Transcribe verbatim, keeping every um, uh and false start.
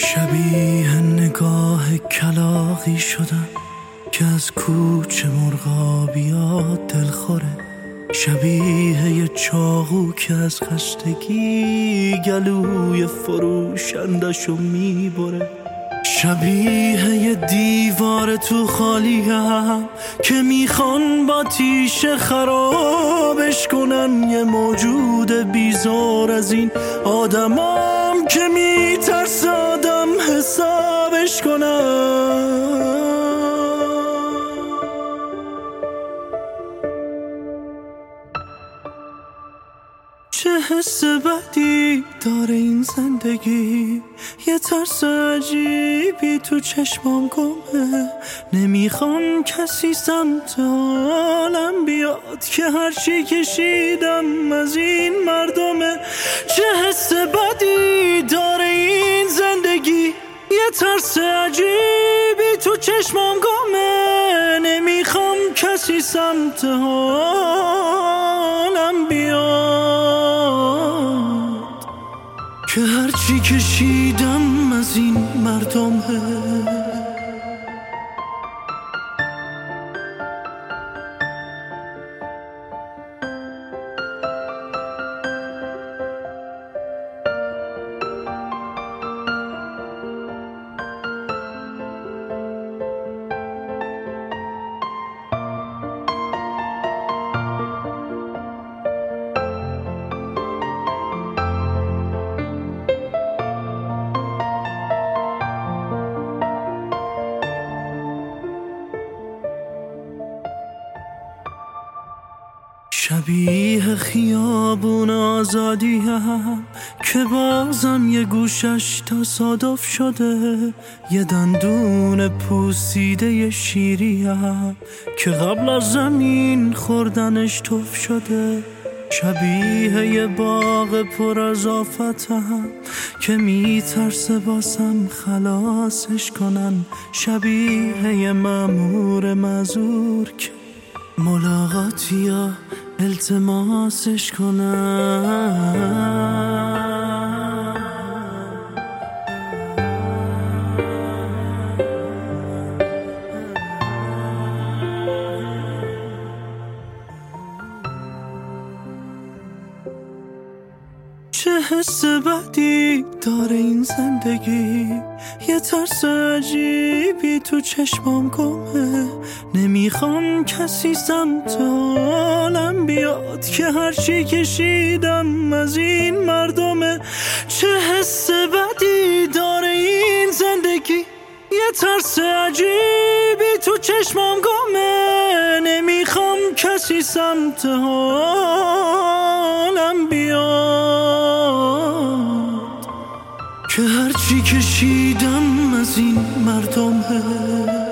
شبیه نگاه کلاغی شدم که از کوچه مرغابیات دلخوره، شبیه یه چاقو که از خستگی گلوی فروشندشو میبره، شبیه یه دیوار تو خالیم که میخوان با تیشه خرابش کنن، یه موجود بیزار از این آدمام که میترس آدم حسابش کنن. چه حس بدی داره این زندگی، یه ترس عجیبی تو چشمام گمه، نمیخوام کسی سمت حالم بیاد که هرچی کشیدم از این مردمه. چه حس بدی داره این زندگی، یه ترس عجیبی تو چشمام گمه، نمیخوام کسی سمت حالم بیاد که هرچی کشیدم از این مردمه. شبیه خیابون آزادی هم که بازم یه گوشش تصادف شده، یه دندون پوسیده شیری هم که قبل از زمین خوردنش تف شده، شبیه یه باغ پر از آفت هم که میترسه باسم خلاصش کنن، شبیه یه مأمور معذور که ملاقاتی یا التماسش کنن. چه حس بدی داره این زندگی، یه ترس عجیبی تو چشمام گمه، نمیخوام کسی سمت حالم بیاد که هرچی کشیدم از این مردمه. چه حس بدی داره این زندگی، یه ترس عجیبی تو چشمام گمه، نمیخوام کسی سمت حالم بیاد که هرچی کشیدم از این مردمه.